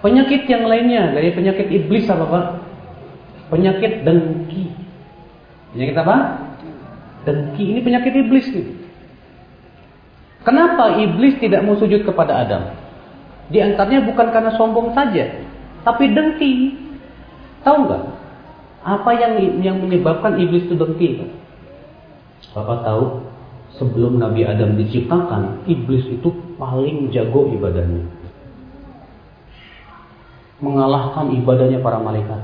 Penyakit yang lainnya dari penyakit iblis apa Pak? Penyakit dengki. Penyakit apa? Dengki. Ini penyakit iblis nih. Kenapa iblis tidak mau sujud kepada Adam? Di antaranya bukan karena sombong saja, tapi dengki. Tahu nggak? Apa yang menyebabkan iblis itu dengki? Bapak tahu, sebelum Nabi Adam diciptakan, iblis itu paling jago ibadahnya. Mengalahkan ibadahnya para malaikat.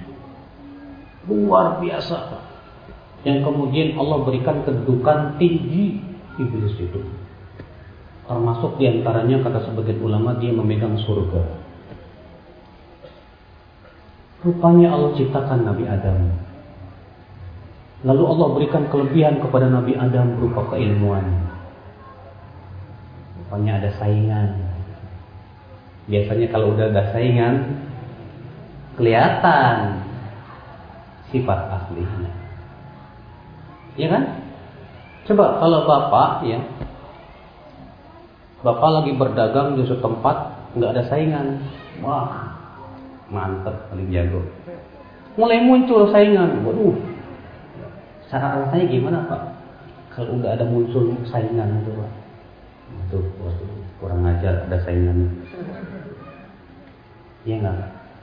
Luar biasa. Yang kemudian Allah berikan kedudukan tinggi iblis itu. Termasuk diantaranya kata sebagian ulama dia memegang surga. Rupanya Allah ciptakan Nabi Adam. Lalu Allah berikan kelebihan kepada Nabi Adam berupa keilmuan. Rupanya ada saingan. Biasanya kalau udah ada saingan, kelihatan sifat aslinya. Ya kan? Coba kalau bapak ya, bapak lagi berdagang di suatu tempat, nggak ada saingan. Wah, mantep, paling jago. Mulai muncul saingan. Waduh, cara rasanya gimana Pak? Kalau udah ada muncul saingan itu Pak, itu kurang ajar ada saingan. Iya nggak?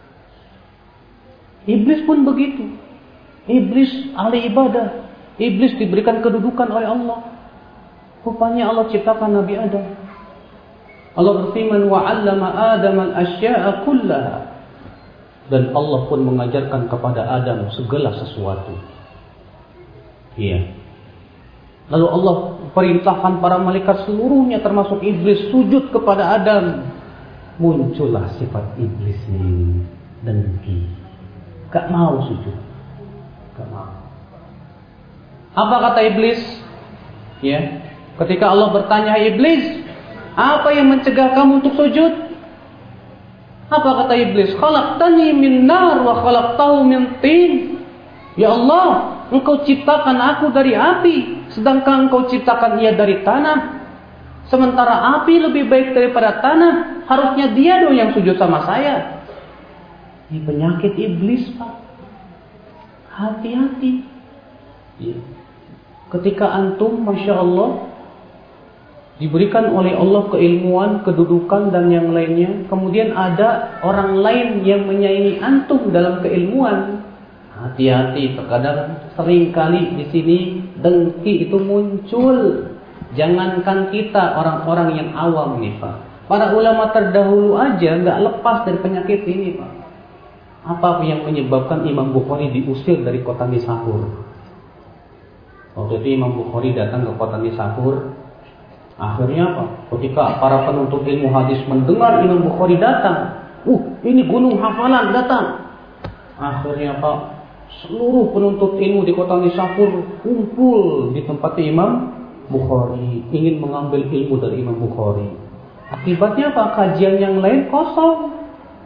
Iblis pun begitu. Iblis ahli ibadah. Iblis diberikan kedudukan oleh Allah. Rupanya Allah ciptakan Nabi Adam. Allah berfirman, wa 'allama Adam al-asya'a kullaha. Dan Allah pun mengajarkan kepada Adam segala sesuatu. Iya. Lalu Allah perintahkan para malaikat seluruhnya termasuk iblis sujud kepada Adam. Muncullah sifat iblis ini, dengki. Gak mau sujud. Gak mau. Apa kata iblis? Ya. Ketika Allah bertanya, iblis, apa yang mencegah kamu untuk sujud? Apa kata iblis? Khalaqtani min nar wa khalaqtahu min tin. Ya Allah, Engkau ciptakan aku dari api, sedangkan Engkau ciptakan ia dari tanah. Sementara api lebih baik daripada tanah, harusnya dia dong yang sujud sama saya. Ini penyakit iblis Pak. Hati-hati. Ya. Ketika antum, Masya Allah, diberikan oleh Allah keilmuan, kedudukan dan yang lainnya, kemudian ada orang lain yang menyaingi antum dalam keilmuan, hati-hati. Terkadang seringkali di sini dengki itu muncul. Jangankan kita orang-orang yang awam nih Pak, para ulama terdahulu aja nggak lepas dari penyakit ini Pak. Apa yang menyebabkan Imam Bukhari diusir dari kota Nisapur? Waktu itu Imam Bukhari datang ke kota Nisapur. Akhirnya apa? Ketika para penuntut ilmu hadis mendengar Imam Bukhari datang, ini gunung hafalan datang. Akhirnya Pak, seluruh penuntut ilmu di kota Nisapur kumpul di tempat Imam Bukhari, ingin mengambil ilmu dari Imam Bukhari. Akibatnya apa? Kajian yang lain kosong.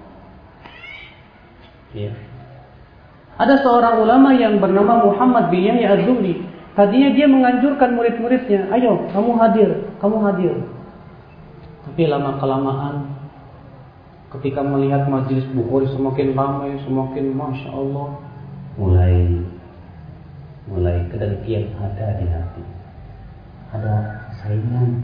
Ya. Ada seorang ulama yang bernama Muhammad bin Yahya Az-Zuhri. Tadinya dia menganjurkan murid-muridnya, ayo kamu hadir. Tapi lama-kelamaan, ketika melihat majelis Bukhari semakin ramai, semakin Masya Allah, mulai kedengkian ada di hati. Ada saingan.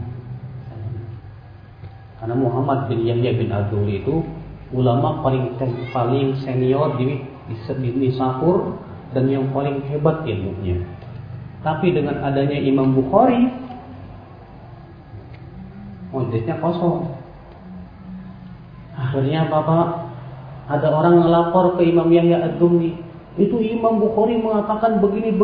Karena Muhammad bin Yahya bin Az-Zuhri itu ulama paling senior di Nisapur dan yang paling hebat ilmunya. Tapi dengan adanya Imam Bukhari, majelisnya kosong. Akhirnya Bapak, ada orang ngelapor ke Imam Yahya Az-Zuhri, itu Imam Bukhari mengatakan begini.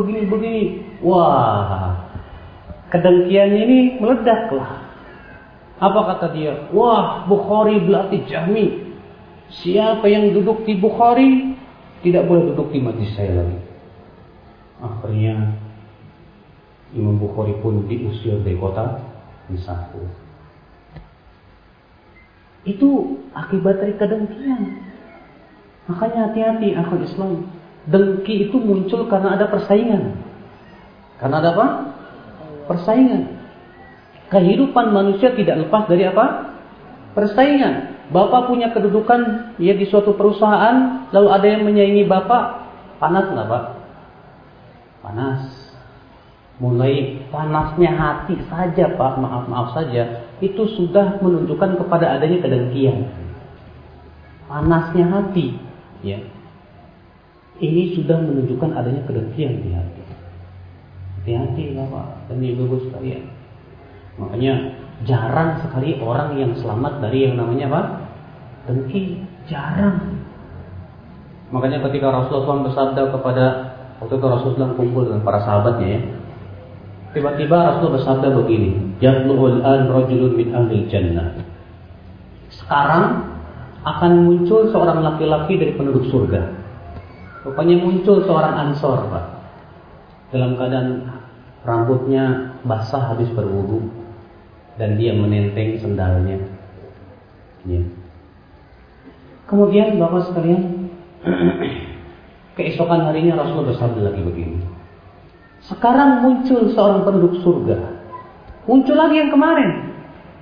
Wah, kedengkiannya ini meledaklah. Apa kata dia? Wah, Bukhari berarti Jahmi. Siapa yang duduk di Bukhari tidak boleh duduk di majlis saya lagi. Akhirnya Imam Bukhari pun diusir dari kota Nisapur. Itu akibat dari kedengkian. Makanya hati-hati akhwat Islam. Dengki itu muncul karena ada persaingan. Karena ada apa? Persaingan. Kehidupan manusia tidak lepas dari apa? Persaingan. Bapak punya kedudukan ya di suatu perusahaan, lalu ada yang menyaingi Bapak, panas nggak Pak? Panas. Mulai panasnya hati saja Pak, maaf saja, itu sudah menunjukkan kepada adanya kedengkian. Panasnya hati, ya. Ini sudah menunjukkan adanya kedengkian di hati. Hati-hati Bapak dan Ibu sekalian. Makanya jarang sekali orang yang selamat dari yang namanya apa? Dengki. Jarang. Makanya ketika Rasulullah SAW bersabda kepada, waktu itu Rasulullah kumpul dengan para sahabatnya ya, tiba-tiba Rasulullah bersabda begini, Yatlu'ul an rajulun min ahlil jannah. Sekarang akan muncul seorang laki-laki dari penduduk surga. Rupanya muncul seorang ansor Pak, dalam keadaan rambutnya basah habis berwudu dan dia menenteng sendalnya. Ya. Kemudian Bapak sekalian, keesokan harinya Rasulullah bersabda lagi begini. Sekarang muncul seorang penduduk surga. Muncul lagi yang kemarin.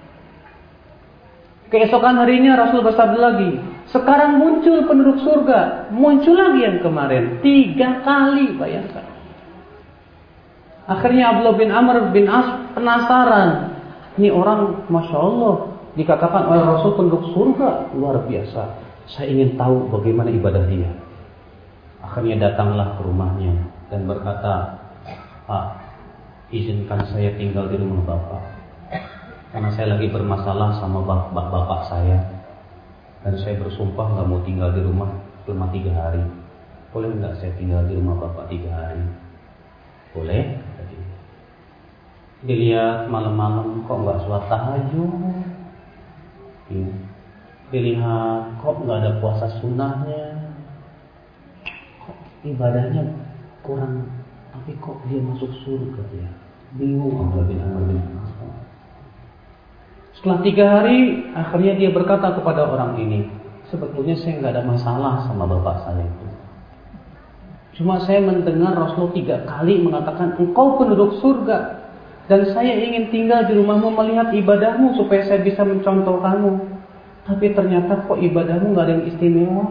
Keesokan harinya Rasul bersabda lagi. Sekarang muncul penduduk surga. Muncul lagi yang kemarin. 3 kali, bayangkan. Akhirnya Abdullah bin Amr bin As penasaran. Ini orang, Masya Allah, dikatakan oleh Rasul penduduk surga. Luar biasa. Saya ingin tahu bagaimana ibadah dia. Akhirnya datanglah ke rumahnya dan berkata, Pak, izinkan saya tinggal di rumah Bapak. Karena saya lagi bermasalah sama bapak saya. Dan saya bersumpah gak mau tinggal di rumah selama 3 hari. Boleh gak saya tinggal di rumah Bapak 3 hari? Boleh. Dilihat malam-malam kok gak sholat tahajud. Dilihat kok gak ada puasa sunnahnya. Kok ibadahnya kurang. Tapi kok dia masuk surga ya? Bingung Abdullah bin Amr bin As. Setelah 3 hari, akhirnya dia berkata kepada orang ini, sebetulnya saya nggak ada masalah sama bapak saya itu. Cuma saya mendengar Rasul 3 kali mengatakan, engkau penduduk surga, dan saya ingin tinggal di rumahmu melihat ibadahmu supaya saya bisa mencontoh kamu. Tapi ternyata kok ibadahmu nggak ada yang istimewa.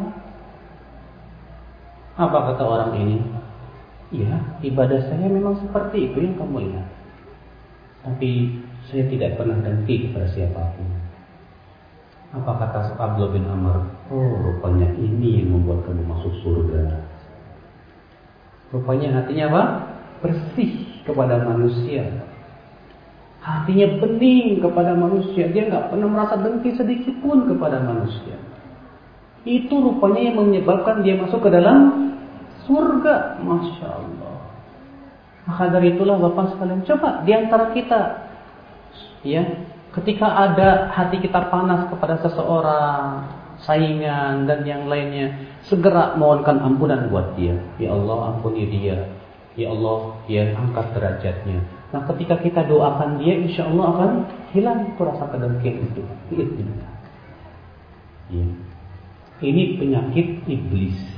Apa kata orang ini? Ya, ibadah saya memang seperti itu yang kamu lihat. Tapi saya tidak pernah dengki kepada siapapun. Apa kata Abdullah bin Amr? Oh, rupanya ini yang membuat kamu masuk surga. Rupanya hatinya apa? Bersih kepada manusia. Hatinya bening kepada manusia. Dia nggak pernah merasa dengki sedikit pun kepada manusia. Itu rupanya yang menyebabkan dia masuk ke dalam surga. Masya Allah. Maka dari itulah Bapak sekalian, coba di antara kita, ya, ketika ada hati kita panas kepada seseorang, saingan dan yang lainnya, segera mohonkan ampunan buat dia. Ya Allah, ampuni dia. Ya Allah, ya angkat derajatnya. Nah, ketika kita doakan dia, insya Allah akan hilang itu rasa kedengkian itu. Ya. Ini penyakit iblis.